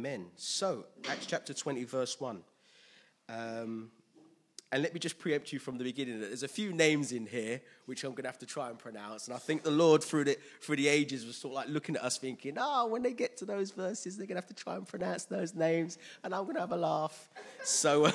Amen. So, Acts chapter 20, verse 1. And let me just preempt you from the beginning that there's a few names in here which I'm going to have to try and pronounce. And I think the Lord, through the ages, was sort of like looking at us thinking, when they get to those verses, they're going to have to try and pronounce those names. And I'm going to have a laugh. So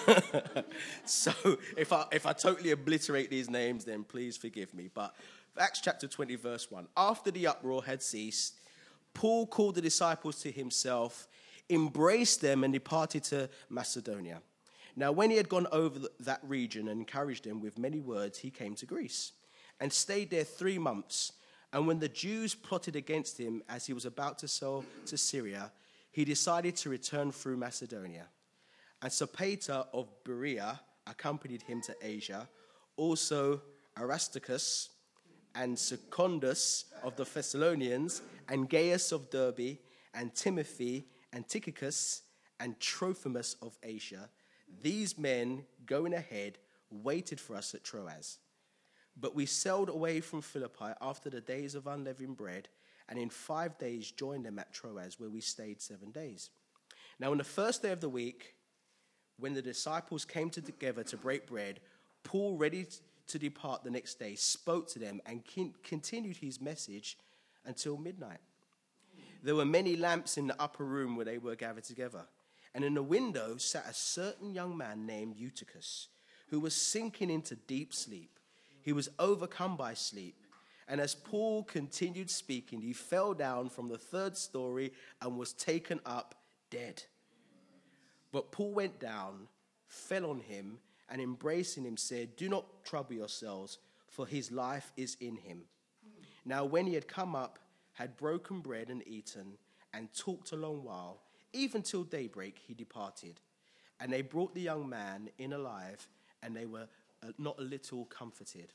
if I totally obliterate these names, then please forgive me. But Acts chapter 20, verse 1. After the uproar had ceased, Paul called the disciples to himself, embraced them, and departed to Macedonia. Now, when he had gone over that region and encouraged them with many words, he came to Greece and stayed there 3 months. And when the Jews plotted against him as he was about to sail to Syria, he decided to return through Macedonia. And Sopater of Berea accompanied him to Asia, also Aristarchus and Secundus of the Thessalonians, and Gaius of Derbe, and Timothy, and Tychicus, and Trophimus of Asia. These men, going ahead, waited for us at Troas. But we sailed away from Philippi after the days of unleavened bread, and in 5 days joined them at Troas, where we stayed 7 days. Now, on the first day of the week, when the disciples came together to break bread, Paul, ready to depart the next day, spoke to them and continued his message until midnight. There were many lamps in the upper room where they were gathered together. And in the window sat a certain young man named Eutychus, who was sinking into deep sleep. He was overcome by sleep. And as Paul continued speaking, he fell down from the 3rd story and was taken up dead. But Paul went down, fell on him, and embracing him said, "Do not trouble yourselves, for his life is in him." Now when he had come up, had broken bread and eaten, and talked a long while, even till daybreak, he departed. And they brought the young man in alive, and they were not a little comforted.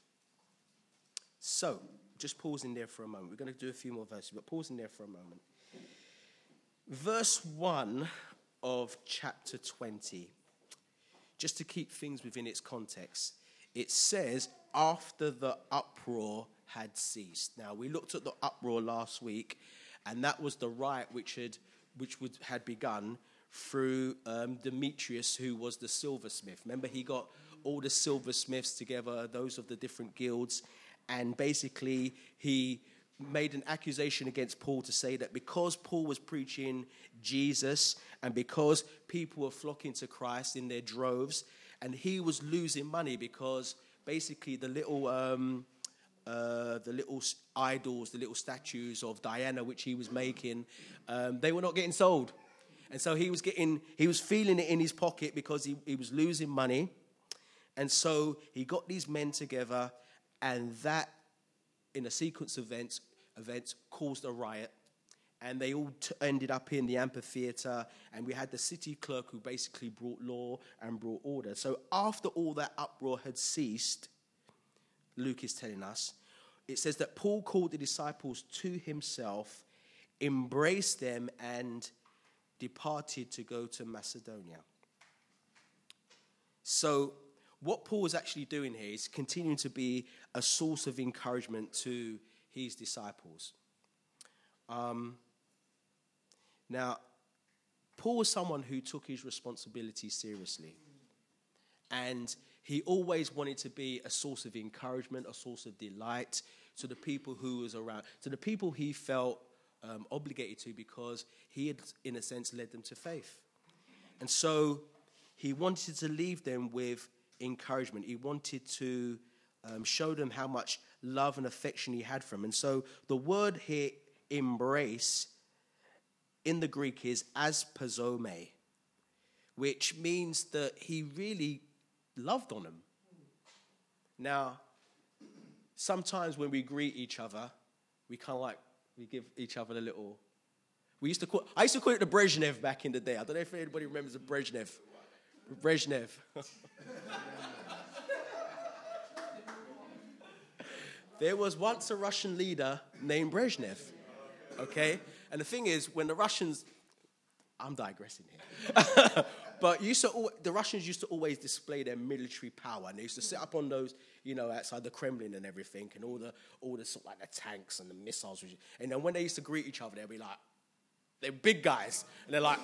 So, just pause in there for a moment. We're going to do a few more verses, but pause in there for a moment. Verse 1 of chapter 20, just to keep things within its context, it says, after the uproar had ceased. Now, we looked at the uproar last week, and that was the riot which had begun through Demetrius, who was the silversmith. Remember, he got all the silversmiths together, those of the different guilds, and basically he made an accusation against Paul to say that because Paul was preaching Jesus and because people were flocking to Christ in their droves, and he was losing money because basically the little idols, the little statues of Diana, which he was making, they were not getting sold. And so he was feeling it in his pocket because he was losing money. And so he got these men together, and that, in a sequence of events caused a riot. And they all ended up in the amphitheater, and we had the city clerk who basically brought law and brought order. So after all that uproar had ceased, Luke is telling us, it says that Paul called the disciples to himself, embraced them, and departed to go to Macedonia. So what Paul is actually doing here is continuing to be a source of encouragement to his disciples. Now, Paul was someone who took his responsibility seriously. And he always wanted to be a source of encouragement, a source of delight to the people who was around, to the people he felt obligated to, because he had, in a sense, led them to faith. And so he wanted to leave them with encouragement. He wanted to show them how much love and affection he had for them. And so the word here, embrace, in the Greek is aspazome, which means that he really loved on them. Now, sometimes when we greet each other, we give each other a little. I used to call it the Brezhnev back in the day. I don't know if anybody remembers the Brezhnev. There was once a Russian leader named Brezhnev. Okay? And the thing is, when the Russians, I'm digressing here, but the Russians used to always display their military power, and they used to sit up on those, outside the Kremlin and everything, and all the sort of like the tanks and the missiles. And then when they used to greet each other, they'd be like, They're big guys. And they're like...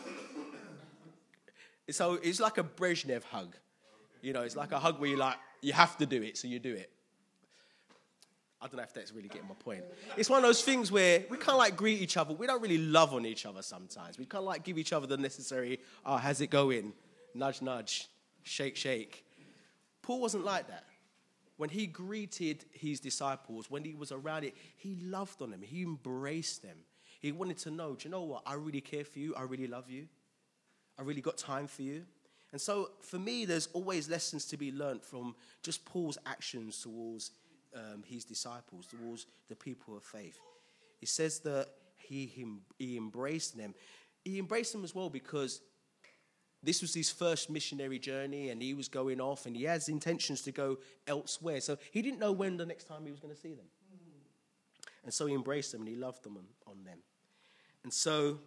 So it's like a Brezhnev hug. You know, it's like a hug where you have to do it, so you do it. I don't know if that's really getting my point. It's one of those things where we kind of like greet each other. We don't really love on each other sometimes. We kind of like give each other the necessary, how's it going? Nudge, nudge, shake, shake. Paul wasn't like that. When he greeted his disciples, when he was around it, he loved on them. He embraced them. He wanted to know, do you know what? I really care for you. I really love you. I really got time for you. And so for me, there's always lessons to be learned from just Paul's actions towards his disciples, towards the people of faith. It says that he embraced them. He embraced them as well because this was his first missionary journey and he was going off and he has intentions to go elsewhere. So he didn't know when the next time he was going to see them. And so he embraced them and he loved them on them. And so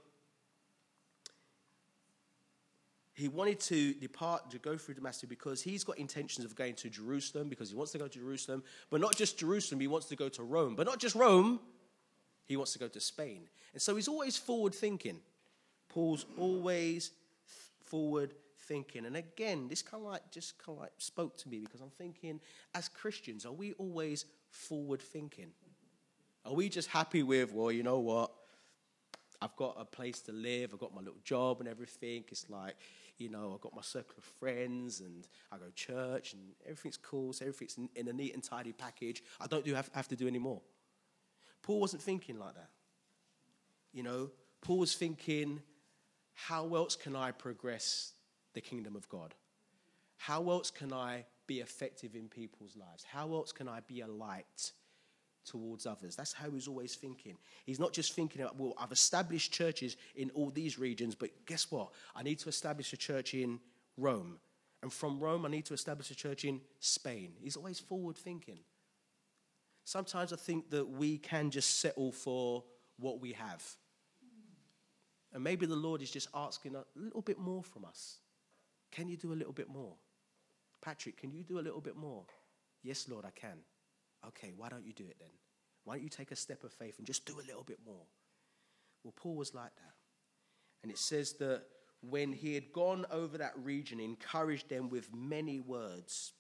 he wanted to depart, to go through Damascus because he's got intentions of going to Jerusalem, because he wants to go to Jerusalem. But not just Jerusalem, he wants to go to Rome. But not just Rome, he wants to go to Spain. And so he's always forward thinking. Paul's always forward thinking. And again, this kind of like spoke to me because I'm thinking, as Christians, are we always forward thinking? Are we just happy with, well, you know what? I've got a place to live. I've got my little job and everything. It's like, you know, I've got my circle of friends and I go to church and everything's cool. So everything's in a neat and tidy package. I don't have to do any more. Paul wasn't thinking like that. You know, Paul was thinking, how else can I progress the kingdom of God? How else can I be effective in people's lives? How else can I be a light towards others? That's how he's always thinking. He's not just thinking about, well, I've established churches in all these regions, but guess what? I need to establish a church in Rome. And from Rome, I need to establish a church in Spain. He's always forward thinking. Sometimes I think that we can just settle for what we have. And maybe the Lord is just asking a little bit more from us. Can you do a little bit more? Patrick, can you do a little bit more? Yes, Lord, I can. Okay, why don't you do it then? Why don't you take a step of faith and just do a little bit more? Well, Paul was like that. And it says that when he had gone over that region, he encouraged them with many words.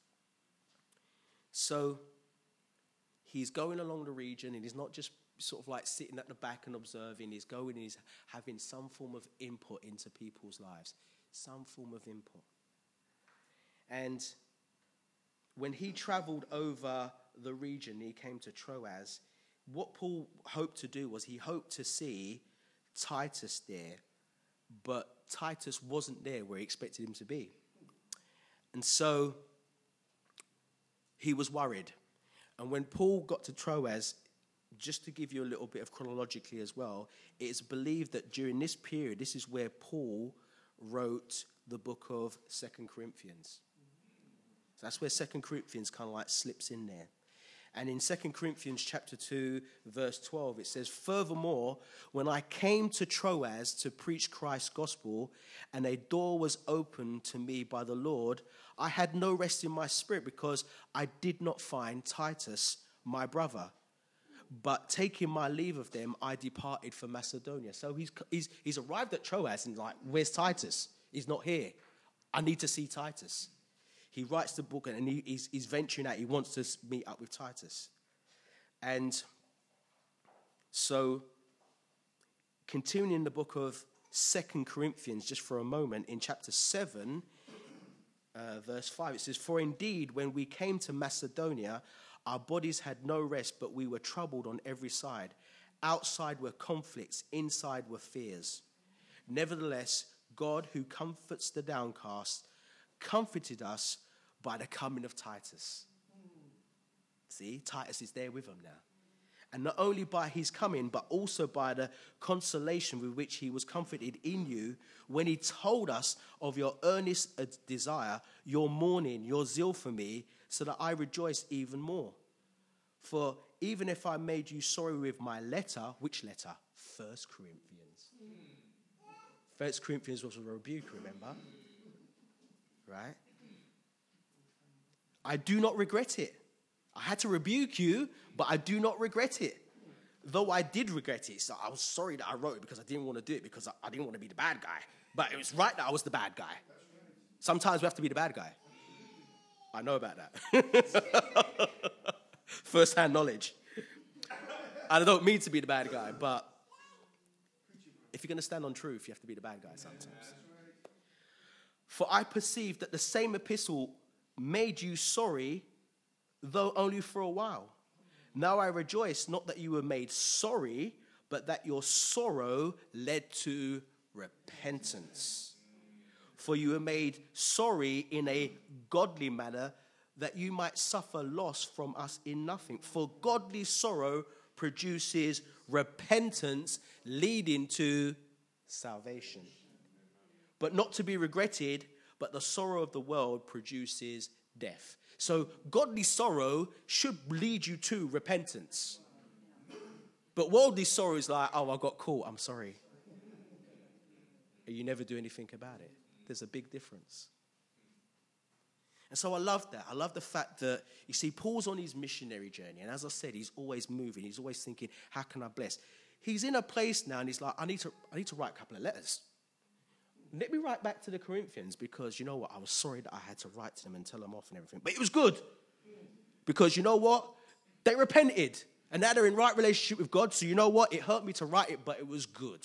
So he's going along the region and he's not just sort of like sitting at the back and observing. He's going and he's having some form of input into people's lives. Some form of input. And when he traveled over the region, he came to Troas. What Paul hoped to do was he hoped to see Titus there, but Titus wasn't there where he expected him to be. And so he was worried. And when Paul got to Troas, just to give you a little bit of chronologically as well, it is believed that during this period, this is where Paul wrote the book of 2 Corinthians. So that's where 2 Corinthians kind of like slips in there. And in 2 Corinthians chapter 2, verse 12, it says, "Furthermore, when I came to Troas to preach Christ's gospel, and a door was opened to me by the Lord, I had no rest in my spirit because I did not find Titus, my brother. But taking my leave of them, I departed for Macedonia." So he's arrived at Troas and like, where's Titus? He's not here. I need to see Titus. He writes the book and he's venturing out. He wants to meet up with Titus. And so continuing in the book of 2 Corinthians, just for a moment, in chapter 7, verse 5, it says, "For indeed, when we came to Macedonia, our bodies had no rest, but we were troubled on every side. Outside were conflicts, inside were fears. Nevertheless, God, who comforts the downcast, comforted us by the coming of Titus." See, Titus is there with them now. "And not only by his coming, but also by the consolation with which he was comforted in you when he told us of your earnest desire, your mourning, your zeal for me, so that I rejoice even more. For even if I made you sorry with my letter," which letter? 1 Corinthians. 1 Corinthians was a rebuke, remember? Right? "I do not regret it." I had to rebuke you, but I do not regret it. though I did regret it, so I was sorry that I wrote it because I didn't want to do it because I didn't want to be the bad guy. But it was right that I was the bad guy. Sometimes we have to be the bad guy. I know about that. First-hand knowledge. And I don't mean to be the bad guy, but if you're going to stand on truth, you have to be the bad guy sometimes. For I perceive that the same epistle made you sorry, though only for a while. Now I rejoice, not that you were made sorry, but that your sorrow led to repentance. For you were made sorry in a godly manner, that you might suffer loss from us in nothing. For godly sorrow produces repentance, leading to salvation. But not to be regretted, but the sorrow of the world produces death. So godly sorrow should lead you to repentance. But worldly sorrow is like, oh, I got caught, I'm sorry. And you never do anything about it. There's a big difference. And so I love that. I love the fact that, you see, Paul's on his missionary journey. And as I said, he's always moving. He's always thinking, how can I bless? He's in a place now and he's like, I need to write a couple of letters. Let me write back to the Corinthians because, you know what, I was sorry that I had to write to them and tell them off and everything. But it was good because, you know what, they repented and now they're in right relationship with God. So, you know what, it hurt me to write it, but it was good.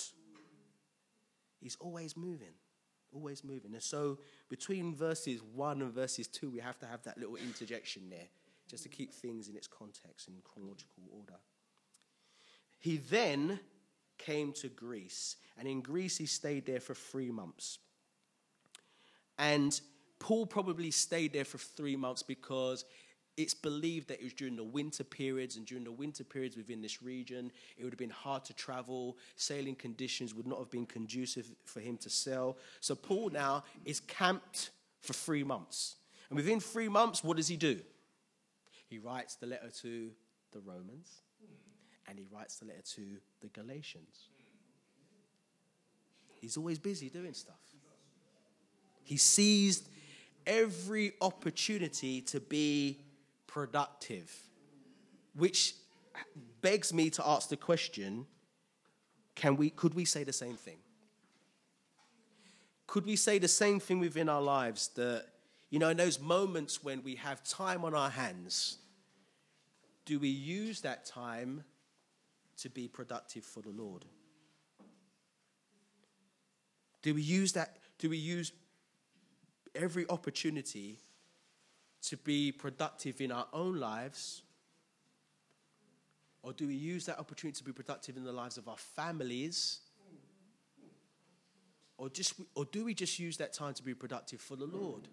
He's always moving, always moving. And so between verses 1 and verses 2, we have to have that little interjection there just to keep things in its context and chronological order. He then came to Greece, and in Greece he stayed there for 3 months. And Paul probably stayed there for 3 months because it's believed that it was during the winter periods, and during the winter periods within this region, it would have been hard to travel. Sailing conditions would not have been conducive for him to sail. So Paul now is camped for 3 months. And within 3 months, what does he do? He writes the letter to the Romans, and he writes the letter to the Galatians. He's always busy doing stuff. He seized every opportunity to be productive, which begs me to ask the question, could we say the same thing? Could we say the same thing within our lives that, you know, in those moments when we have time on our hands, do we use that time to be productive for the Lord? Do we use every opportunity to be productive in our own lives? Or do we use that opportunity to be productive in the lives of our families? Or do we just use that time to be productive for the Lord?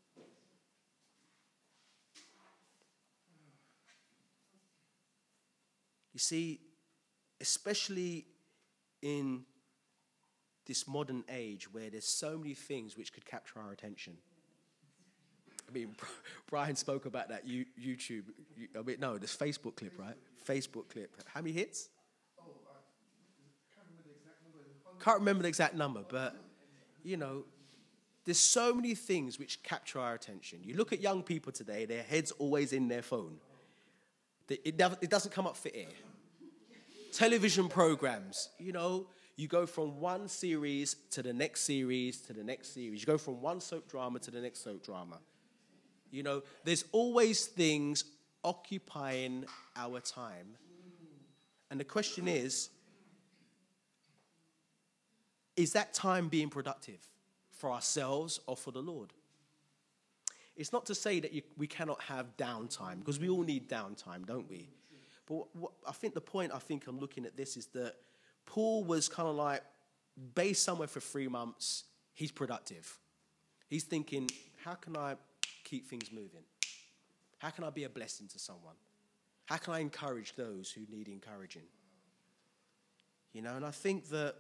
You see, especially in this modern age where there's so many things which could capture our attention. I mean, Brian spoke about that YouTube. This Facebook clip, right? Facebook clip. How many hits? Can't remember the exact number, but, you know, there's so many things which capture our attention. You look at young people today, their head's always in their phone. It doesn't come up for air. Television programs, you know, you go from one series to the next series to the next series. You go from one soap drama to the next soap drama. You know, there's always things occupying our time. And the question is that time being productive for ourselves or for the Lord? It's not to say that we cannot have downtime, because we all need downtime, don't we? But I think the point I'm looking at this is that Paul was kind of like based somewhere for 3 months. He's productive. He's thinking, how can I keep things moving? How can I be a blessing to someone? How can I encourage those who need encouraging? You know, and I think that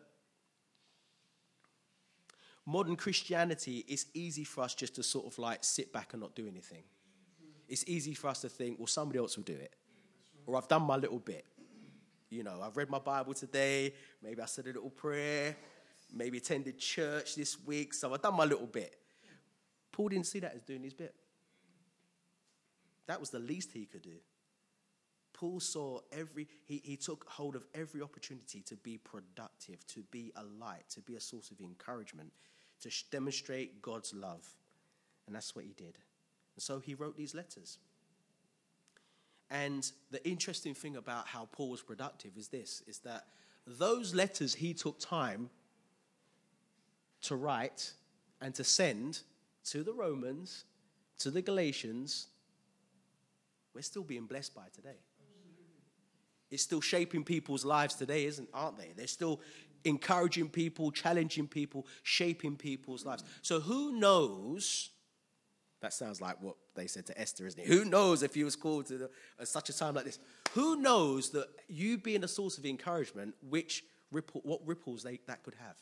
modern Christianity, it's easy for us just to sort of like sit back and not do anything. It's easy for us to think, well, somebody else will do it. Or I've done my little bit. You know, I've read my Bible today. Maybe I said a little prayer. Maybe attended church this week. So I've done my little bit. Paul didn't see that as doing his bit. That was the least he could do. Paul saw he took hold of every opportunity to be productive, to be a light, to be a source of encouragement, to demonstrate God's love. And that's what he did. And so he wrote these letters. And the interesting thing about how Paul was productive is that those letters he took time to write and to send to the Romans, to the Galatians, we're still being blessed by today. It's still shaping people's lives today, aren't they? They're still encouraging people, challenging people, shaping people's lives. So who knows? That sounds like what they said to Esther, isn't it? Who knows if he was called to such a time like this? Who knows that you being a source of encouragement, what ripples that could have?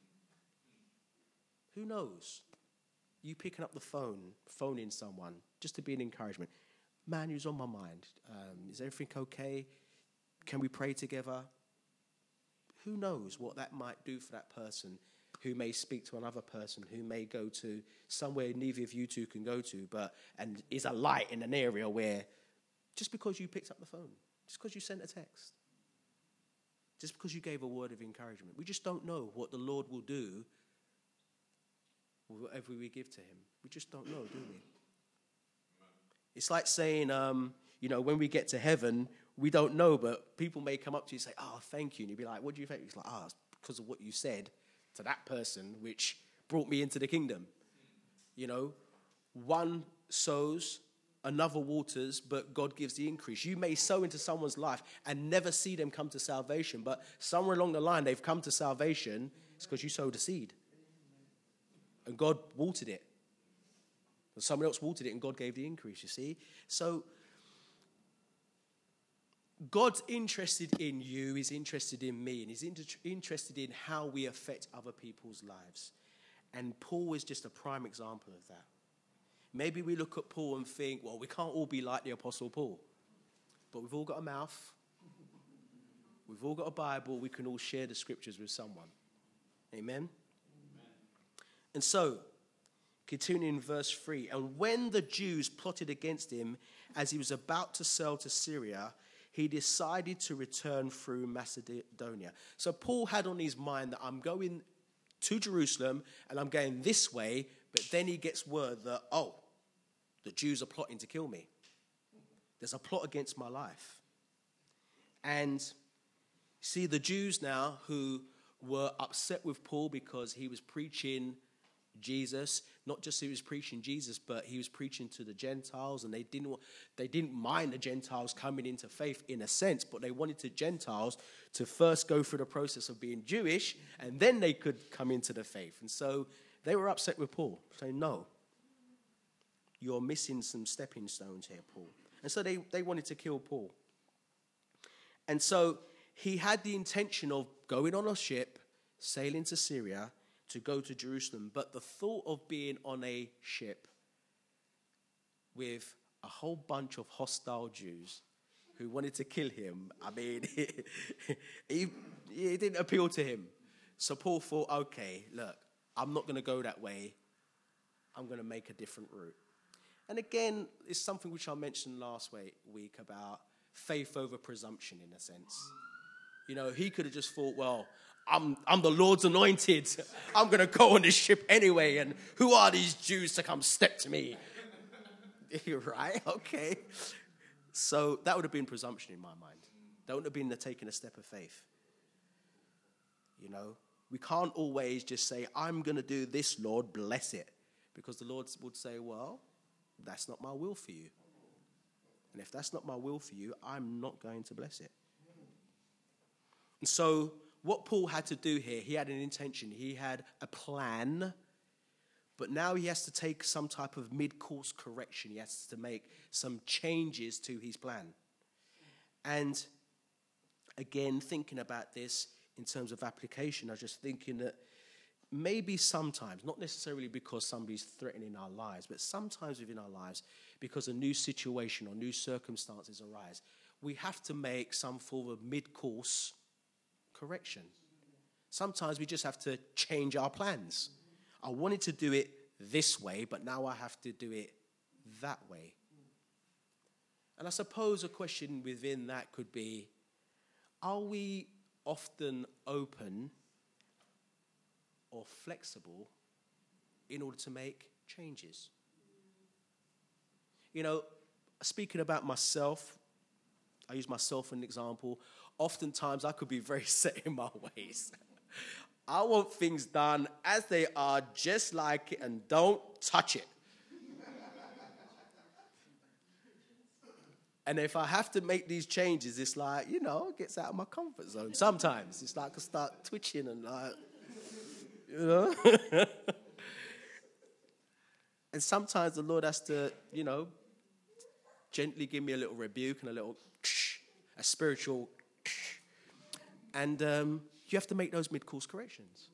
Who knows? You picking up the phone, phoning someone just to be an encouragement. Man, who's on my mind? Is everything okay? Can we pray together? Who knows what that might do for that person who may speak to another person, who may go to somewhere neither of you two can go to, and is a light in an area where just because you picked up the phone, just because you sent a text, just because you gave a word of encouragement, we just don't know what the Lord will do with whatever we give to him. We just don't know, do we? It's like saying, when we get to heaven, we don't know, but people may come up to you and say, oh, thank you. And you'd be like, what do you think? It's like, it's because of what you said to that person, which brought me into the kingdom. One sows, another waters, but God gives the increase. You may sow into someone's life and never see them come to salvation, but somewhere along the line they've come to salvation. It's because you sowed a seed. And God watered it. Or someone else watered it and God gave the increase, you see? So God's interested in you, he's interested in me, and he's interested in how we affect other people's lives. And Paul is just a prime example of that. Maybe we look at Paul and think, well, we can't all be like the Apostle Paul. But we've all got a mouth. We've all got a Bible. We can all share the scriptures with someone. Amen? And so, continuing in verse 3, and when the Jews plotted against him as he was about to sail to Syria, he decided to return through Macedonia. So Paul had on his mind that I'm going to Jerusalem and I'm going this way, but then he gets word that, the Jews are plotting to kill me. There's a plot against my life. And see, the Jews now who were upset with Paul because he was preaching Jesus, not just he was preaching Jesus, but he was preaching to the Gentiles, and they didn't mind the Gentiles coming into faith in a sense, but they wanted the Gentiles to first go through the process of being Jewish, and then they could come into the faith. And so they were upset with Paul, saying, no, you're missing some stepping stones here, Paul. And so they wanted to kill Paul. And so he had the intention of going on a ship, sailing to Syria, to go to Jerusalem. But the thought of being on a ship with a whole bunch of hostile Jews who wanted to kill him, it didn't appeal to him. So Paul thought, okay, look, I'm not going to go that way. I'm going to make a different route. And again, it's something which I mentioned last week about faith over presumption in a sense. He could have just thought, well, I'm the Lord's anointed. I'm going to go on this ship anyway. And who are these Jews to come step to me? Right? Okay. So that would have been presumption in my mind. That would have been the taking a step of faith. We can't always just say, I'm going to do this, Lord, bless it. Because the Lord would say, well, that's not my will for you. And if that's not my will for you, I'm not going to bless it. And so what Paul had to do here, he had an intention, he had a plan, but now he has to take some type of mid-course correction. He has to make some changes to his plan. And again, thinking about this in terms of application, I was just thinking that maybe sometimes, not necessarily because somebody's threatening our lives, but sometimes within our lives, because a new situation or new circumstances arise, we have to make some form of mid-course correction. Sometimes we just have to change our plans. I wanted to do it this way, but now I have to do it that way. And I suppose a question within that could be, are we often open or flexible in order to make changes? You know, speaking about myself, I use myself as an example. Oftentimes, I could be very set in my ways. I want things done as they are, just like it, and don't touch it. And if I have to make these changes, it's like, it gets out of my comfort zone. Sometimes it's like I start twitching and And sometimes the Lord has to, gently give me a little rebuke and a spiritual and you have to make those mid-course corrections.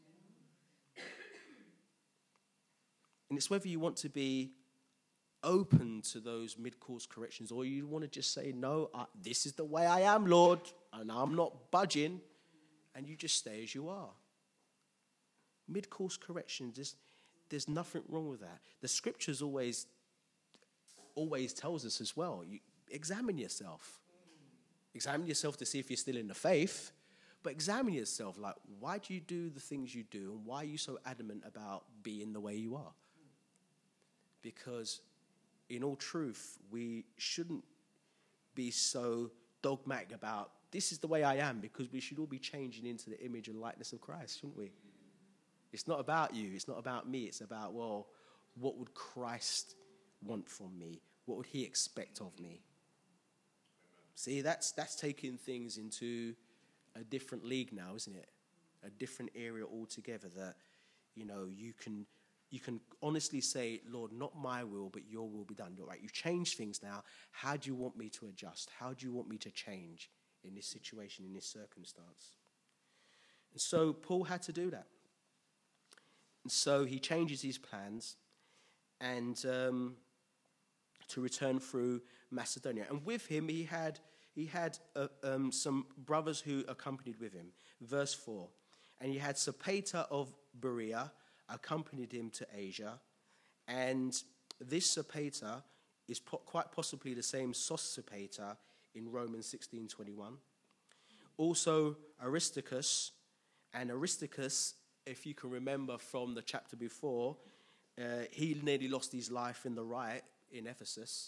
And it's whether you want to be open to those mid-course corrections or you want to just say, no, this is the way I am, Lord, and I'm not budging, and you just stay as you are. Mid-course corrections, there's nothing wrong with that. The scriptures always tells us as well, you examine yourself. Examine yourself to see if you're still in the faith, but examine yourself, like, why do you do the things you do, and why are you so adamant about being the way you are? Because in all truth, we shouldn't be so dogmatic about this is the way I am, because we should all be changing into the image and likeness of Christ, shouldn't we? It's not about you. It's not about me. It's about, well, what would Christ want from me? What would he expect of me? See, that's taking things into a different league now, isn't it? A different area altogether that, you can honestly say, Lord, not my will, but your will be done. You're right. You change things now. How do you want me to adjust? How do you want me to change in this situation, in this circumstance? And so Paul had to do that. And so he changes his plans and to return through Macedonia. And with him, he had some brothers who accompanied with him. Verse 4. And he had Sopater of Berea accompanied him to Asia. And this Sopater is quite possibly the same Sosipater in Romans 16:21. Also Aristarchus, and Aristarchus, if you can remember from the chapter before, he nearly lost his life in the riot in Ephesus.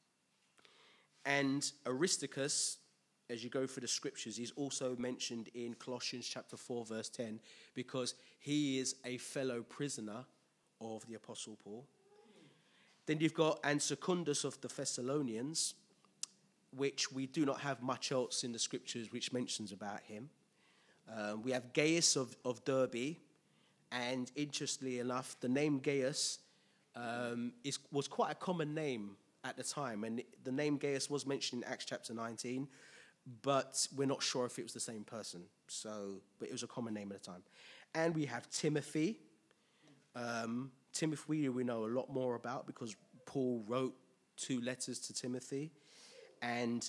And Aristarchus, as you go through the scriptures, he's also mentioned in Colossians chapter 4, verse 10, because he is a fellow prisoner of the Apostle Paul. Then you've got Secundus of the Thessalonians, which we do not have much else in the scriptures which mentions about him. We have Gaius of Derbe, and interestingly enough, the name Gaius was quite a common name at the time, and the name Gaius was mentioned in Acts chapter 19, but we're not sure if it was the same person. But it was a common name at the time. And we have Timothy. Timothy we know a lot more about because Paul wrote 2 letters to Timothy, and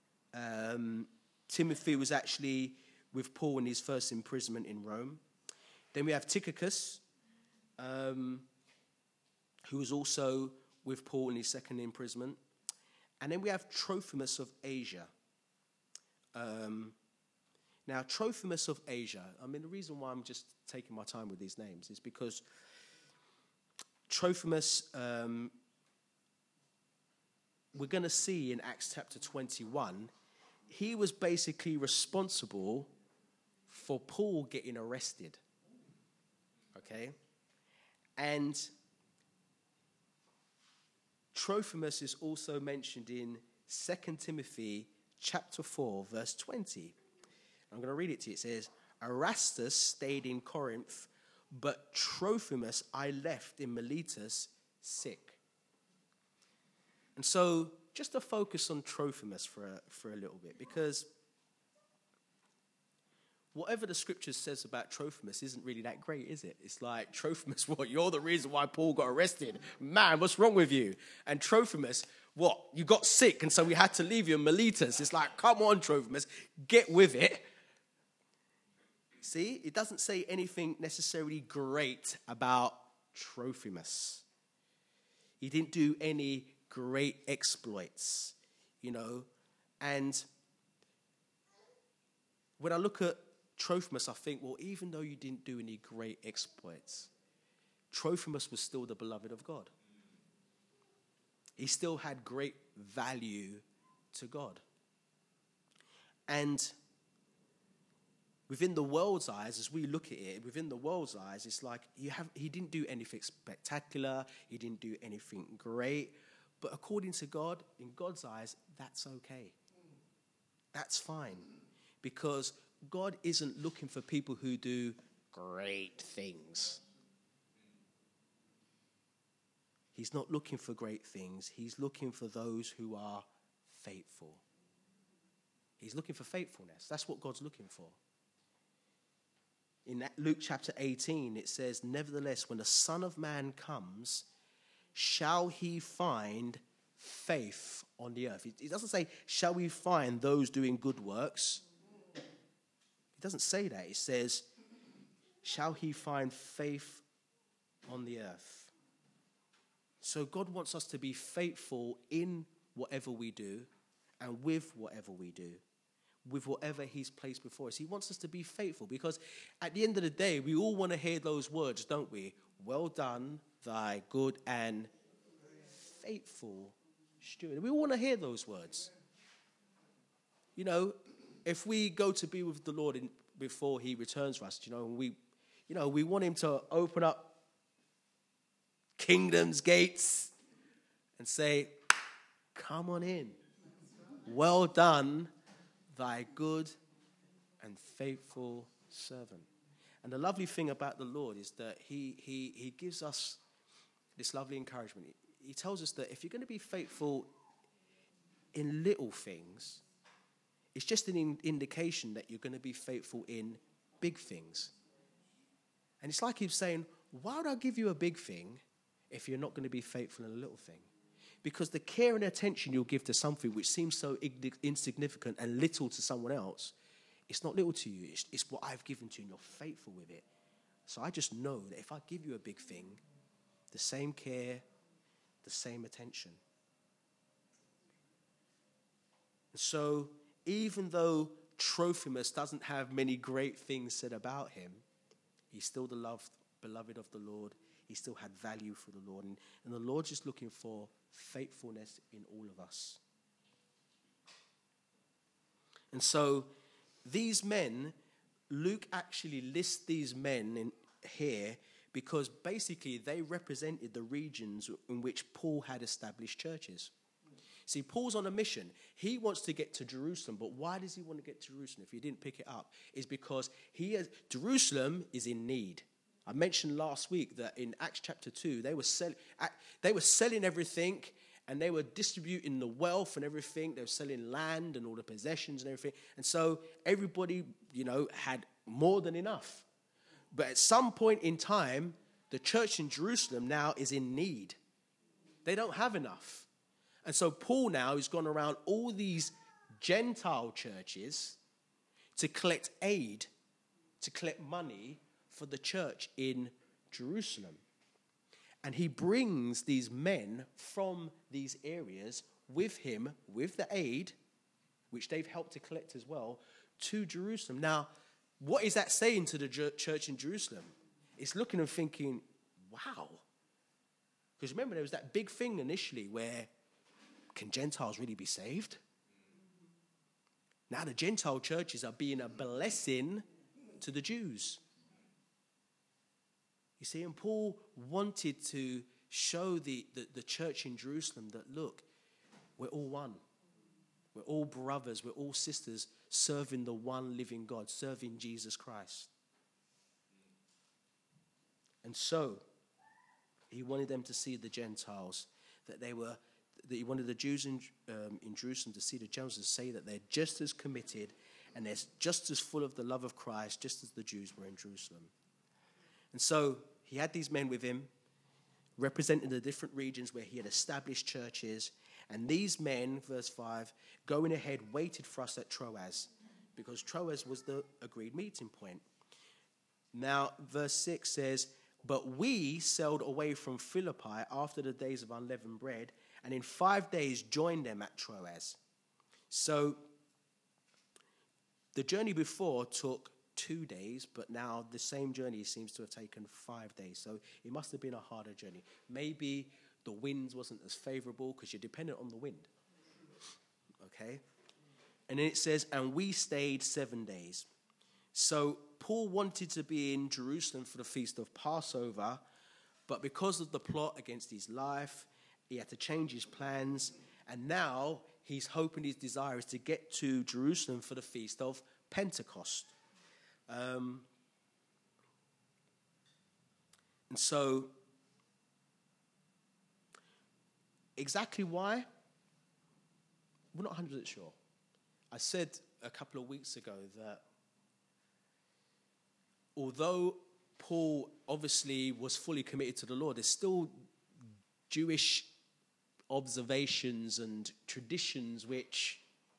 Timothy was actually with Paul in his first imprisonment in Rome. Then we have Tychicus, who was also with Paul in his second imprisonment. And then we have Trophimus of Asia. Now, Trophimus of Asia, the reason why I'm just taking my time with these names is because Trophimus, we're going to see in Acts chapter 21, he was basically responsible for Paul getting arrested. Okay? And Trophimus is also mentioned in 2 Timothy chapter 4, verse 20. I'm going to read it to you. It says, Erastus stayed in Corinth, but Trophimus I left in Miletus sick. And so just to focus on Trophimus for a little bit, because whatever the scripture says about Trophimus isn't really that great, is it? It's like, Trophimus, what? You're the reason why Paul got arrested. Man, what's wrong with you? And Trophimus, what? You got sick, and so we had to leave you in Miletus. It's like, come on, Trophimus, get with it. See, it doesn't say anything necessarily great about Trophimus. He didn't do any great exploits. And when I look at Trophimus, I think, well, even though you didn't do any great exploits, Trophimus was still the beloved of God. He still had great value to God. And within the world's eyes, as we look at it, within the world's eyes, it's like he didn't do anything spectacular. He didn't do anything great. But according to God, in God's eyes, that's okay. That's fine. Because God isn't looking for people who do great things. He's not looking for great things. He's looking for those who are faithful. He's looking for faithfulness. That's what God's looking for. In Luke chapter 18, it says, "Nevertheless, when the Son of Man comes, shall he find faith on the earth?" It doesn't say, shall we find those doing good works? It doesn't say that. It says, shall he find faith on the earth? So God wants us to be faithful in whatever we do and with whatever we do, with whatever he's placed before us. He wants us to be faithful because at the end of the day, we all want to hear those words, don't we? Well done, thy good and faithful steward. We all want to hear those words. If we go to be with the Lord before he returns for us, we want him to open up kingdom's gates and say, come on in. Well done, thy good and faithful servant. And the lovely thing about the Lord is that he gives us this lovely encouragement. He tells us that if you're going to be faithful in little things, it's just an indication that you're going to be faithful in big things. And it's like he's saying, why would I give you a big thing if you're not going to be faithful in a little thing? Because the care and attention you'll give to something which seems so insignificant and little to someone else, it's not little to you. It's what I've given to you, and you're faithful with it. So I just know that if I give you a big thing, the same care, the same attention. And so even though Trophimus doesn't have many great things said about him, he's still the beloved of the Lord. He still had value for the Lord. And the Lord's just looking for faithfulness in all of us. And so these men, Luke actually lists these men in here because basically they represented the regions in which Paul had established churches. See, Paul's on a mission. He wants to get to Jerusalem, but why does he want to get to Jerusalem? If you didn't pick it up, is because Jerusalem is in need. I mentioned last week that in Acts chapter 2, they were selling everything, and they were distributing the wealth and everything. They were selling land and all the possessions and everything. And so everybody, had more than enough. But at some point in time, the church in Jerusalem now is in need. They don't have enough. And so Paul now has gone around all these Gentile churches to collect aid, to collect money for the church in Jerusalem. And he brings these men from these areas with him, with the aid, which they've helped to collect as well, to Jerusalem. Now, what is that saying to the church in Jerusalem? It's looking and thinking, wow. Because remember, there was that big thing initially where, can Gentiles really be saved? Now the Gentile churches are being a blessing to the Jews. You see, and Paul wanted to show the church in Jerusalem that, look, we're all one. We're all brothers. We're all sisters serving the one living God, serving Jesus Christ. And so he wanted them to see the Gentiles, that he wanted the Jews in Jerusalem to see the Gentiles and say that they're just as committed and they're just as full of the love of Christ, just as the Jews were in Jerusalem. And so he had these men with him, representing the different regions where he had established churches. And these men, verse 5, going ahead, waited for us at Troas, because Troas was the agreed meeting point. Now, verse 6 says, but we sailed away from Philippi after the days of unleavened bread, and in 5 days joined them at Troas. So the journey before took 2 days, but now the same journey seems to have taken 5 days. So it must have been a harder journey. Maybe the winds wasn't as favorable because you're dependent on the wind. Okay? And then it says, and we stayed 7 days. So Paul wanted to be in Jerusalem for the feast of Passover, but because of the plot against his life, he had to change his plans. And now he's hoping, his desire is to get to Jerusalem for the feast of Pentecost. And so, exactly why? We're not 100% sure. I said a couple of weeks ago that although Paul obviously was fully committed to the Lord, there's still Jewish observations and traditions which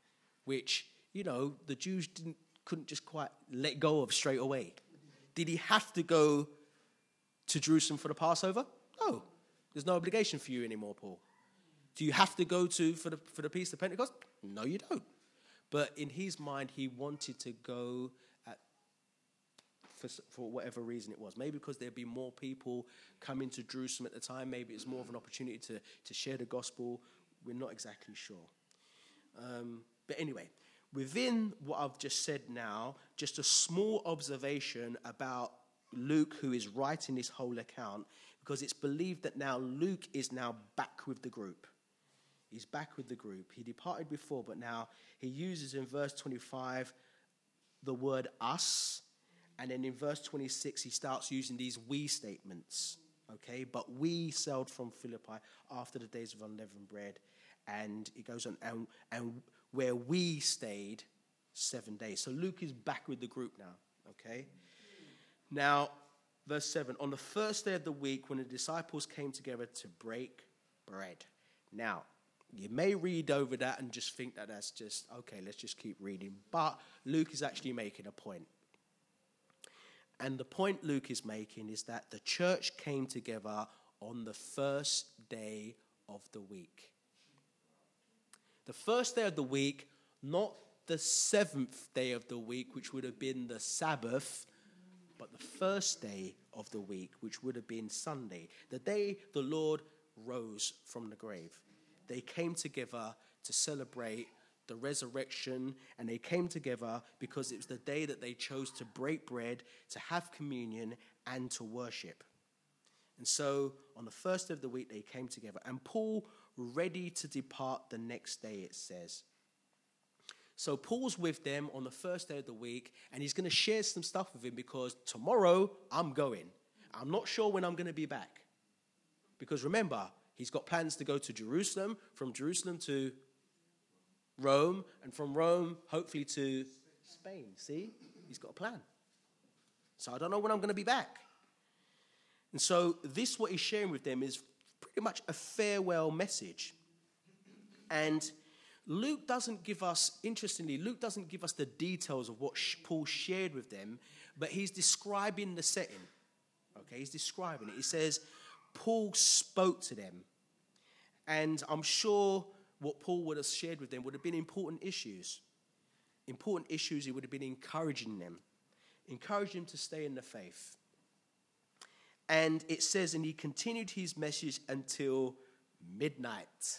the Jews couldn't just quite let go of straight away. Did he have to go to Jerusalem for the Passover? No. There's no obligation for you anymore, Paul. Do you have to go for the Feast of Pentecost? No, you don't. But in his mind, he wanted to go for whatever reason it was. Maybe because there'd be more people coming to Jerusalem at the time. Maybe it's more of an opportunity to share the gospel. We're not exactly sure. But anyway, within what I've just said now, just a small observation about Luke, who is writing this whole account, because it's believed that now Luke is now back with the group. He's back with the group. He departed before, but now he uses in verse 25 the word us. And then in verse 26, he starts using these we statements. Okay, but we sailed from Philippi after the days of unleavened bread. And it goes on, and where we stayed 7 days. So Luke is back with the group now. Okay. Now, verse 7, on the first day of the week, when the disciples came together to break bread. Now, you may read over that and just think that that's just, okay, let's just keep reading. But Luke is actually making a point. And the point Luke is making is that the church came together on the first day of the week. The first day of the week, not the seventh day of the week, which would have been the Sabbath, but the first day of the week, which would have been Sunday, the day the Lord rose from the grave. They came together to celebrate the resurrection, and they came together because it was the day that they chose to break bread, to have communion, and to worship. And so on the first day of the week, they came together. And Paul, ready to depart the next day, it says. So Paul's with them on the first day of the week, and he's going to share some stuff with him because tomorrow I'm going. I'm not sure when I'm going to be back. Because remember, he's got plans to go to Jerusalem, from Jerusalem to Rome, and from Rome, hopefully to Spain. See? He's got a plan. So I don't know when I'm going to be back. And so this, what he's sharing with them, is pretty much a farewell message. And Luke doesn't give us, interestingly, Luke doesn't give us the details of what Paul shared with them, but he's describing the setting. Okay, he's describing it. He says, Paul spoke to them. And I'm sure what Paul would have shared with them would have been important issues. Important issues. He would have been encouraging them to stay in the faith. And it says, and he continued his message until midnight.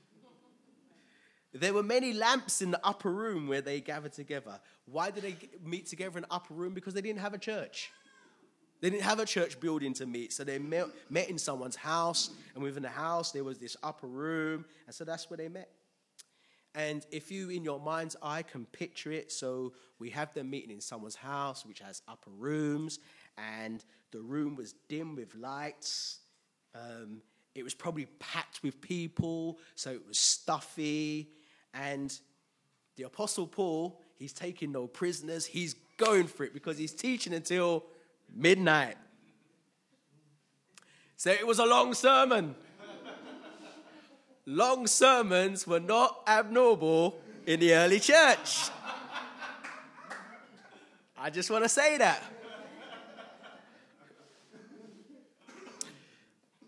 There were many lamps in the upper room where they gathered together. Why did they meet together in the upper room? Because they didn't have a church. They didn't have a church building to meet, so they met in someone's house, and within the house there was this upper room, and so that's where they met. And if you, in your mind's eye, can picture it, so we have them meeting in someone's house, which has upper rooms, and the room was dim with lights. It was probably packed with people, so it was stuffy, and the Apostle Paul, he's taking no prisoners, he's going for it, because he's teaching until midnight. So it was a long sermon. Long sermons were not abnormal in the early church. I just want to say that.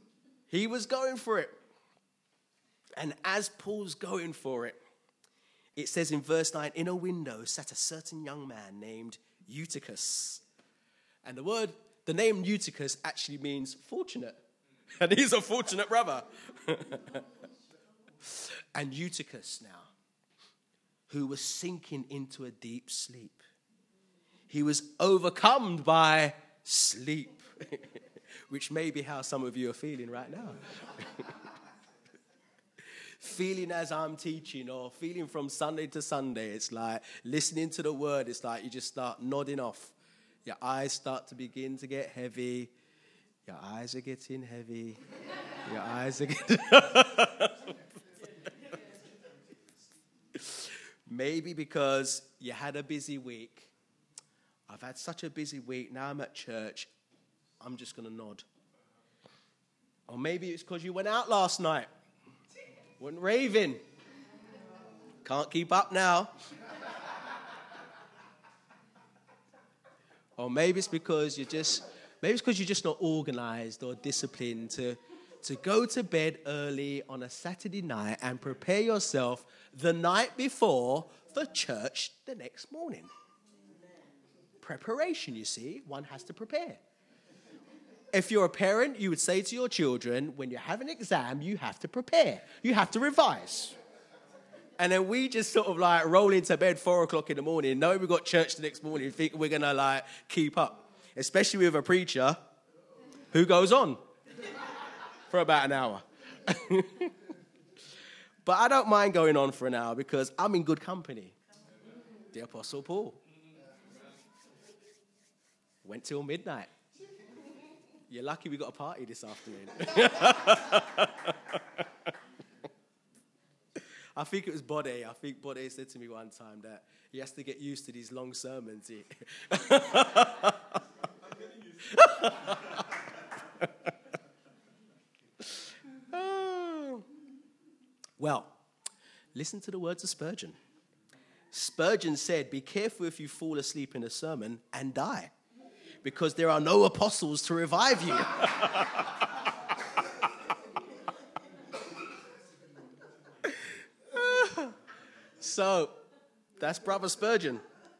He was going for it. And as Paul's going for it, It says in verse 9, in a window sat a certain young man named Eutychus. And the name Eutychus actually means fortunate. And he's a fortunate brother. And Eutychus now, who was sinking into a deep sleep. He was overcome by sleep, which may be how some of you are feeling right now. Feeling as I'm teaching, or feeling from Sunday to Sunday, it's like listening to the word, it's like you just start nodding off. Your eyes start to begin to get heavy. Your eyes are getting heavy. Your eyes are getting... Maybe because you had a busy week. I've had such a busy week. Now I'm at church. I'm just going to nod. Or maybe it's because you went out last night. Went raving. Can't keep up now. Or maybe it's because you're just not organized or disciplined to go to bed early on a Saturday night and prepare yourself the night before for church the next morning. Preparation, you see, one has to prepare. If you're a parent, you would say to your children, when you have an exam, you have to prepare. You have to revise. And then we just sort of like roll into bed 4 o'clock in the morning, knowing we've got church the next morning, think we're going to like keep up. Especially with a preacher who goes on for about an hour. But I don't mind going on for an hour because I'm in good company. The Apostle Paul went till midnight. You're lucky we got a party this afternoon. I think it was Bode. I think Bode said to me one time that he has to get used to these long sermons. Well, listen to the words of Spurgeon. Spurgeon said, be careful if you fall asleep in a sermon and die, because there are no apostles to revive you. So, that's Brother Spurgeon.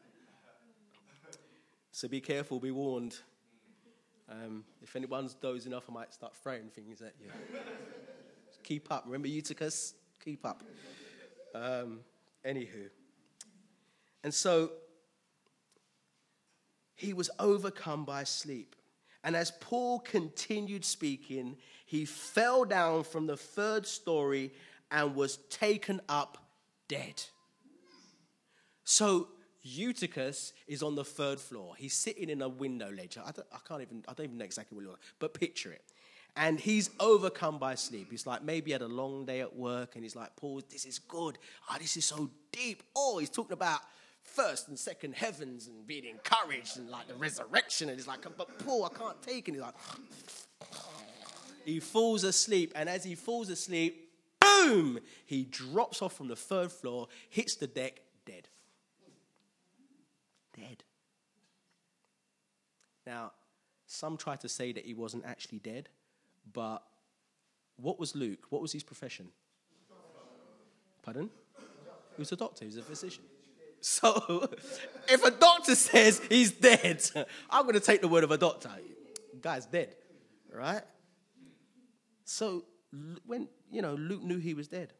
So be careful, be warned. If anyone's dozing off, I might start throwing things at you. Keep up. Remember Eutychus? Keep up. Anywho. And so, he was overcome by sleep. And as Paul continued speaking, he fell down from the 3rd story and was taken up dead. So Eutychus is on the 3rd floor. He's sitting in a window ledge. I don't even know exactly what it was, but picture it. And he's overcome by sleep. He's like, maybe he had a long day at work, and he's like, Paul, this is good. This is so deep. He's talking about first and second heavens and being encouraged and like the resurrection. And he's like, but Paul, I can't take it. And he's like, he falls asleep. And as he falls asleep, boom, he drops off from the 3rd floor, hits the deck, dead. Dead. Now, some try to say that he wasn't actually dead, but what was Luke? What was his profession? Pardon? He was a doctor. He was a physician. So, if a doctor says he's dead, I'm going to take the word of a doctor. The guy's dead, right? So, when, Luke knew he was dead.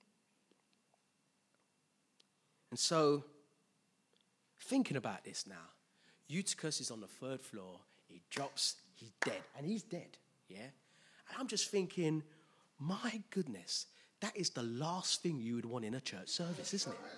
And so, thinking about this now, Eutychus is on the 3rd floor. He drops, he's dead. And he's dead, yeah? And I'm just thinking, my goodness, that is the last thing you would want in a church service, isn't it?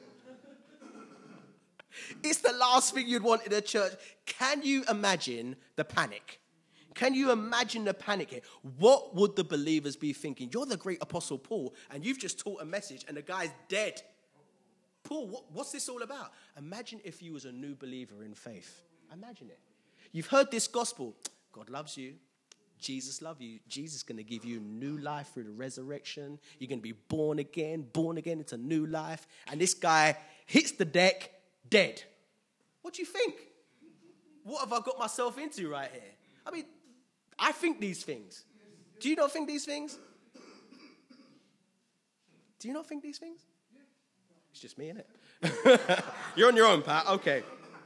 It's the last thing you'd want in a church. Can you imagine the panic? Can you imagine the panic here? What would the believers be thinking? You're the great Apostle Paul, and you've just taught a message, and the guy's dead. Paul, what's this all about? Imagine if you was a new believer in faith. Imagine it. You've heard this gospel. God loves you. Jesus loves you. Jesus is going to give you new life through the resurrection. You're going to be born again into new life. And this guy hits the deck, dead. What do you think? What have I got myself into right here? I mean, I think these things. Do you not think these things? Do you not think these things? It's just me, innit? You're on your own, Pat. Okay.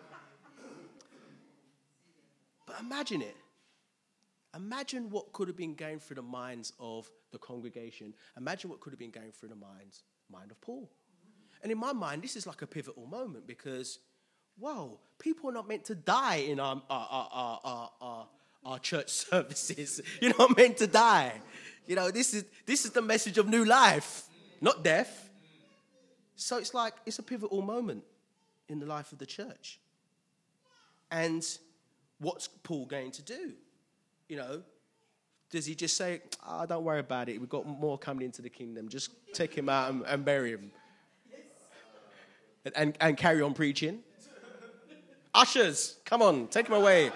But imagine it. Imagine what could have been going through the minds of the congregation. Imagine what could have been going through the mind of Paul. And in my mind, this is like a pivotal moment because, whoa, people are not meant to die in our church services. You're not meant to die. You know, this is the message of new life, not death. So it's like, it's a pivotal moment in the life of the church. And what's Paul going to do? You know, does he just say, don't worry about it. We've got more coming into the kingdom. Just take him out and bury him. And carry on preaching. Ushers, come on, take him away.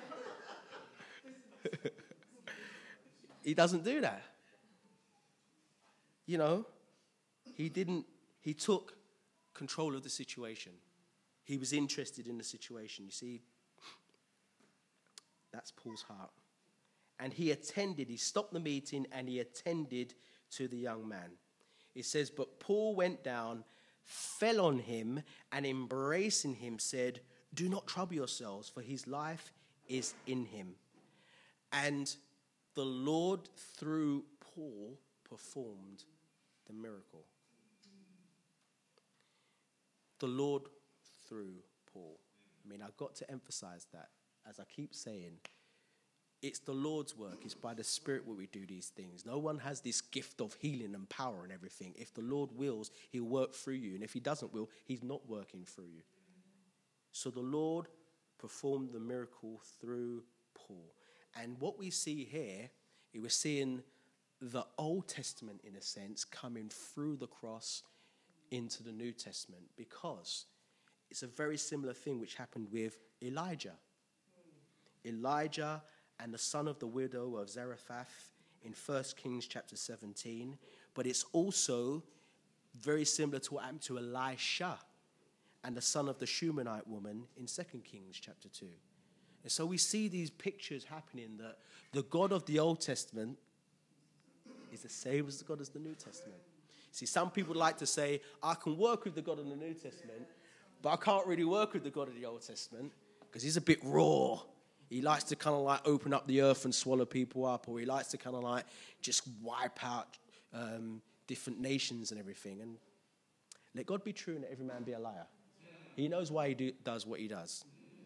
He doesn't do that. You know, he took control of the situation. He was interested in the situation. You see, that's Paul's heart. And he stopped the meeting and he attended to the young man. It says, but Paul went down, fell on him, and embracing him said, do not trouble yourselves, for his life is in him. And the Lord, through Paul, performed the miracle. The Lord through Paul. I mean, I've got to emphasize that, as I keep saying, it's the Lord's work. It's by the Spirit where we do these things. No one has this gift of healing and power and everything. If the Lord wills, he'll work through you. And if he doesn't will, he's not working through you. So the Lord performed the miracle through Paul. And what we see here, we're seeing the Old Testament, in a sense, coming through the cross into the New Testament, because it's a very similar thing which happened with Elijah. Elijah and the son of the widow of Zarephath in 1 Kings chapter 17. But it's also very similar to what happened to Elisha and the son of the Shunammite woman in 2 Kings chapter 2. And so we see these pictures happening that the God of the Old Testament is the same as the God of the New Testament. See, some people like to say, I can work with the God of the New Testament, but I can't really work with the God of the Old Testament because he's a bit raw. He likes to kind of like open up the earth and swallow people up, or he likes to kind of like just wipe out different nations and everything. And let God be true and let every man be a liar. He knows why he does what he does.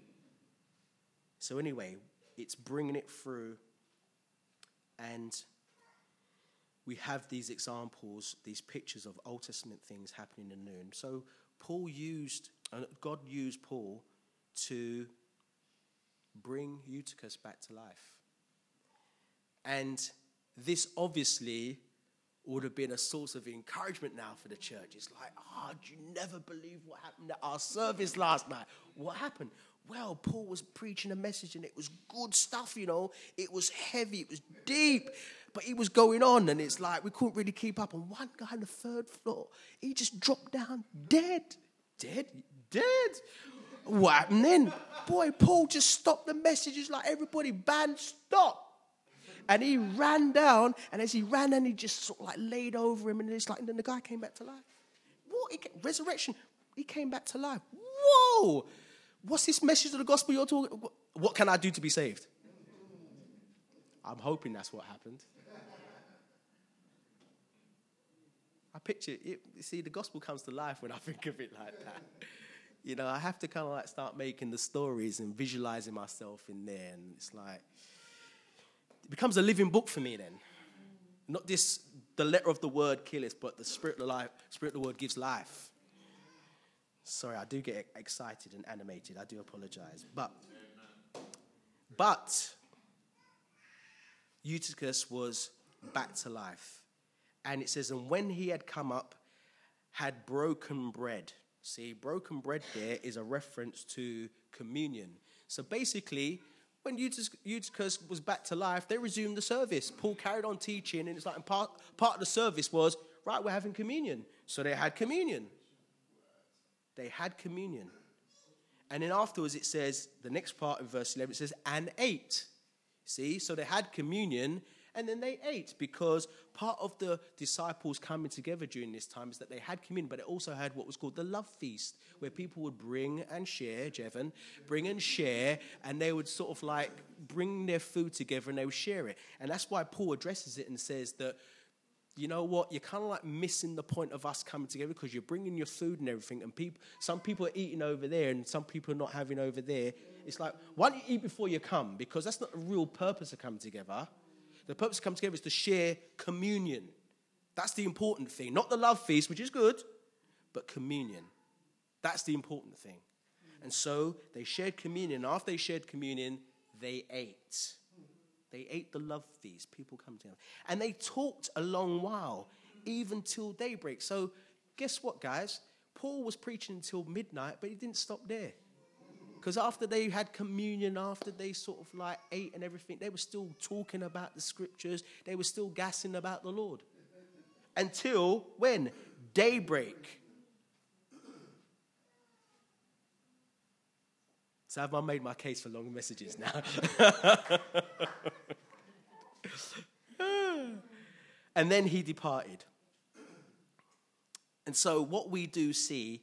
So anyway, it's bringing it through, and we have these examples, these pictures of Old Testament things happening in the New. So God used Paul to bring Eutychus back to life. And this obviously would have been a source of encouragement now for the church. It's like, you never believe what happened at our service last night. What happened? Well, Paul was preaching a message and it was good stuff, you know. It was heavy, it was deep, but he was going on, and it's like we couldn't really keep up. And one guy on the third floor, he just dropped down dead. Dead. What happened then? Boy, Paul just stopped the message. It's like everybody, band, stop. And he ran down, and as he ran down, he just sort of like laid over him, and it's like, and then the guy came back to life. What? Resurrection. He came back to life. Whoa! What's this message of the gospel you're talking? What can I do to be saved? I'm hoping that's what happened. I picture it. You see, the gospel comes to life when I think of it like that. You know, I have to kind of like start making the stories and visualizing myself in there, and it's like it becomes a living book for me then. Not this, the letter of the word killeth, but the spirit of the word gives life. Sorry, I do get excited and animated. I do apologize. But Eutychus was back to life. And it says, and when he had come up, had broken bread. See, broken bread there is a reference to communion. So basically, when Eutychus was back to life, they resumed the service. Paul carried on teaching, and it's like part of the service was, right, we're having communion. So they had communion. They had communion. And then afterwards it says, the next part of verse 11, it says, and ate. See, so they had communion, And then they ate, because part of the disciples coming together during this time is that they had communion, but they also had what was called the love feast, where people would bring and share, Jevon, bring and share, and they would sort of like bring their food together and they would share it. And that's why Paul addresses it and says that, you know what, you're kind of like missing the point of us coming together, because you're bringing your food and everything, and some people are eating over there and some people are not having over there. It's like, why don't you eat before you come? Because that's not the real purpose of coming together. The purpose of coming together is to share communion. That's the important thing. Not the love feast, which is good, but communion. That's the important thing. And so they shared communion. After they shared communion, they ate. They ate the love feast. People come together. And they talked a long while, even till daybreak. So guess what, guys? Paul was preaching until midnight, but he didn't stop there. Because after they had communion, after they sort of like ate and everything, they were still talking about the scriptures. They were still gassing about the Lord. Until when? Daybreak. So have I made my case for long messages now? And then he departed. And so what we do see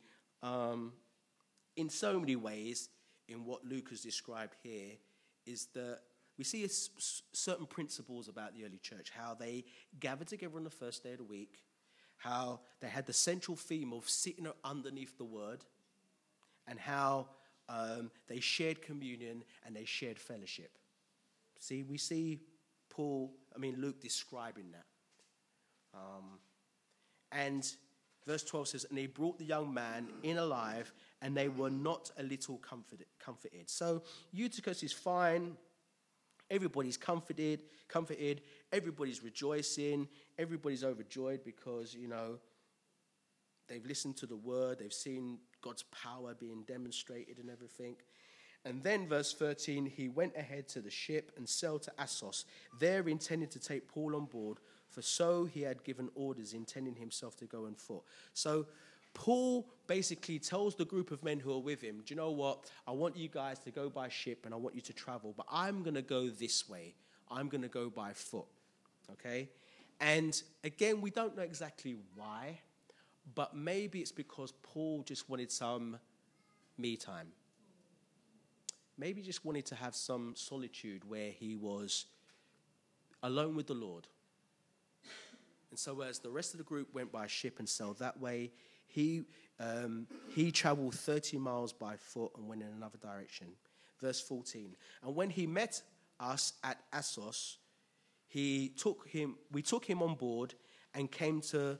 in so many ways in what Luke has described here is that we see certain principles about the early church, how they gathered together on the first day of the week, how they had the central theme of sitting underneath the word, and how they shared communion and they shared fellowship. See, we see Luke describing that. And verse 12 says, and he brought the young man in alive, and they were not a little comforted. So Eutychus is fine. Everybody's comforted. Everybody's rejoicing. Everybody's overjoyed because, they've listened to the word. They've seen God's power being demonstrated and everything. And then verse 13, he went ahead to the ship and sailed to Assos, there intending to take Paul on board, for so he had given orders, intending himself to go on foot. So Paul basically tells the group of men who are with him, do you know what? I want you guys to go by ship and I want you to travel, but I'm going to go this way. I'm going to go by foot, okay? And again, we don't know exactly why, but maybe it's because Paul just wanted some me time. Maybe he just wanted to have some solitude where he was alone with the Lord. And so as the rest of the group went by ship and sailed that way, he traveled 30 miles by foot and went in another direction. Verse 14, and when he met us at Assos, we took him on board and came to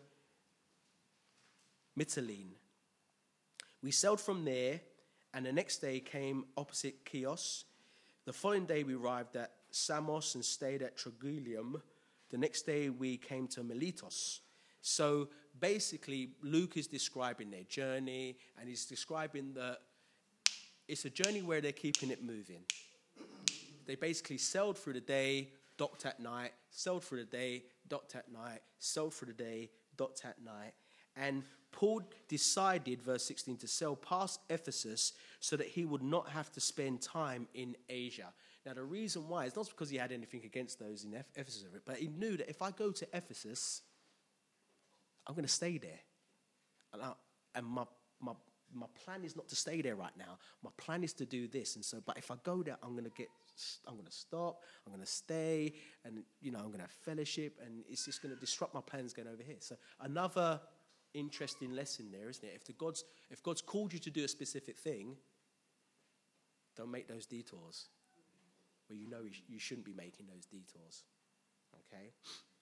Mytilene. We sailed from there, and the next day came opposite Chios. The following day we arrived at Samos and stayed at Trogyllium. The next day we came to Miletus. So basically, Luke is describing their journey, and he's describing that it's a journey where they're keeping it moving. They basically sailed through the day, docked at night, sailed through the day, docked at night, sailed through the day, docked at night. And Paul decided, verse 16, to sail past Ephesus so that he would not have to spend time in Asia. Now, the reason why is not because he had anything against those in Ephesus, but he knew that if I go to Ephesus, I'm going to stay there. And my plan is not to stay there right now. My plan is to do this. And so, but if I go there, I'm going to stop, I'm going to stay, and, I'm going to have fellowship, and it's just going to disrupt my plans going over here. So another interesting lesson there, isn't it? If God's called you to do a specific thing, don't make those detours. Well, you shouldn't be making those detours. Okay?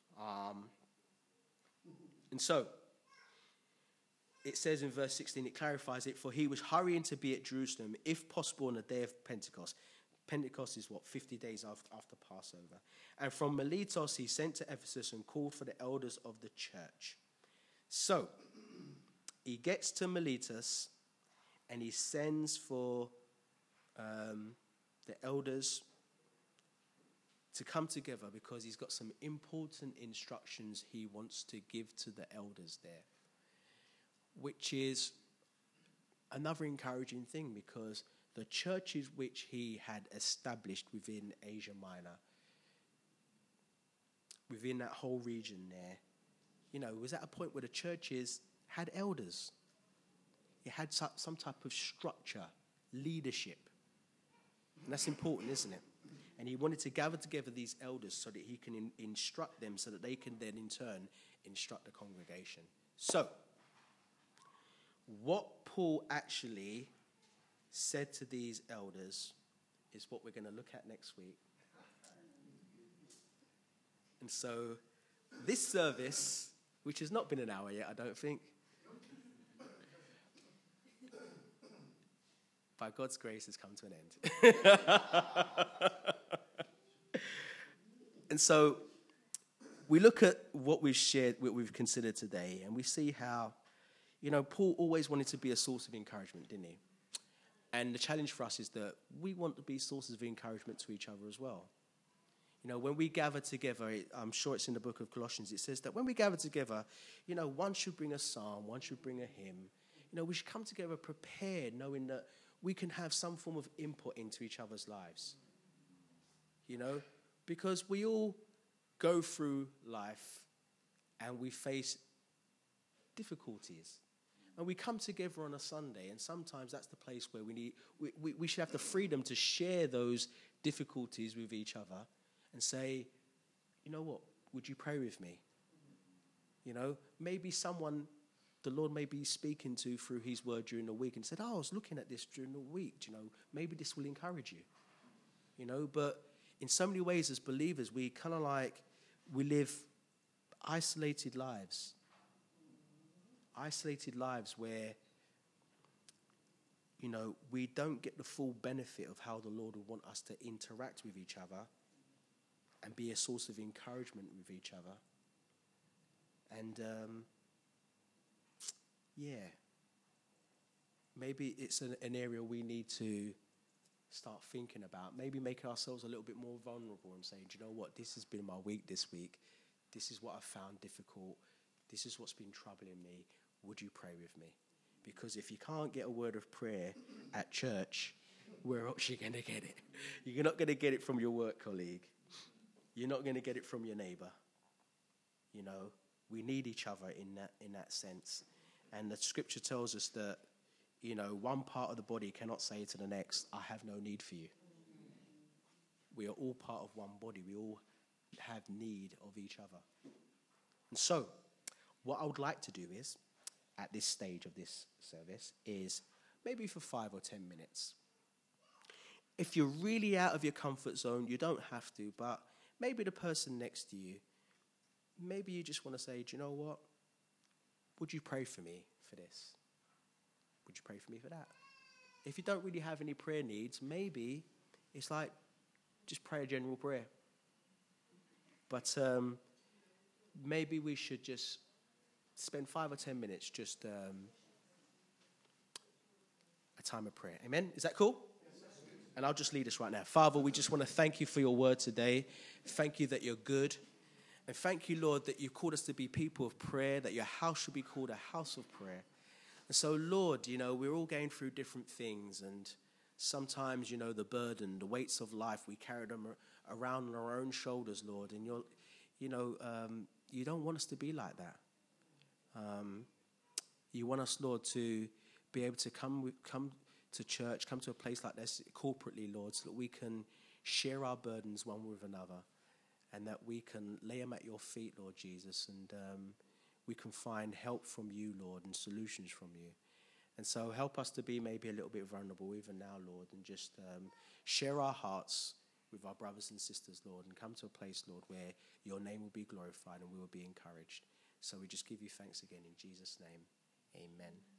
And so, it says in verse 16, it clarifies it, for he was hurrying to be at Jerusalem, if possible, on the day of Pentecost. Pentecost is 50 days after Passover. And from Miletus he sent to Ephesus and called for the elders of the church. So, he gets to Miletus and he sends for the elders to come together because he's got some important instructions he wants to give to the elders there, which is another encouraging thing because the churches which he had established within Asia Minor, within that whole region there, it was at a point where the churches had elders. It had some type of structure, leadership. And that's important, isn't it? And he wanted to gather together these elders so that he can instruct them, so that they can then in turn instruct the congregation. So, what Paul actually said to these elders is what we're going to look at next week. And so, this service, which has not been an hour yet, I don't think, by God's grace, has come to an end. And so we look at what we've shared, what we've considered today, and we see how, Paul always wanted to be a source of encouragement, didn't he? And the challenge for us is that we want to be sources of encouragement to each other as well. When we gather together, I'm sure it's in the book of Colossians, it says that when we gather together, one should bring a psalm, one should bring a hymn. We should come together prepared, knowing that we can have some form of input into each other's lives. Because we all go through life and we face difficulties. And we come together on a Sunday, and sometimes that's the place where we should have the freedom to share those difficulties with each other and say, you know what, would you pray with me? Maybe someone the Lord may be speaking to through his word during the week and said, I was looking at this during the week, maybe this will encourage you. But in so many ways as believers, we kind of we live isolated lives. Isolated lives where, we don't get the full benefit of how the Lord would want us to interact with each other and be a source of encouragement with each other. And, maybe it's an area we need to start thinking about. Maybe make ourselves a little bit more vulnerable and saying, do you know what, this has been my week this week. This is what I've found difficult. This is what's been troubling me. Would you pray with me? Because if you can't get a word of prayer at church, where else are you going to get it? You're not going to get it from your work colleague. You're not going to get it from your neighbor. We need each other in that sense. And the scripture tells us that, one part of the body cannot say to the next, I have no need for you. We are all part of one body. We all have need of each other. And so, what I would like to do is, at this stage of this service, is maybe for 5 or 10 minutes. If you're really out of your comfort zone, you don't have to, but maybe the person next to you, maybe you just want to say, do you know what? Would you pray for me for this? Would you pray for me for that? If you don't really have any prayer needs, maybe it's just pray a general prayer. But maybe we should just spend 5 or 10 minutes just a time of prayer. Amen? Is that cool? And I'll just lead us right now. Father, we just want to thank you for your word today. Thank you that you're good. And thank you, Lord, that you've called us to be people of prayer, that your house should be called a house of prayer. And so, Lord, we're all going through different things. And sometimes, the burden, the weights of life, we carry them around on our own shoulders, Lord. And you don't want us to be like that. You want us, Lord, to be able to come to church, come to a place like this corporately, Lord, so that we can share our burdens one with another, and that we can lay them at your feet, Lord Jesus, and we can find help from you, Lord, and solutions from you. And so help us to be maybe a little bit vulnerable even now, Lord, and just share our hearts with our brothers and sisters, Lord, and come to a place, Lord, where your name will be glorified and we will be encouraged. So we just give you thanks again in Jesus' name. Amen.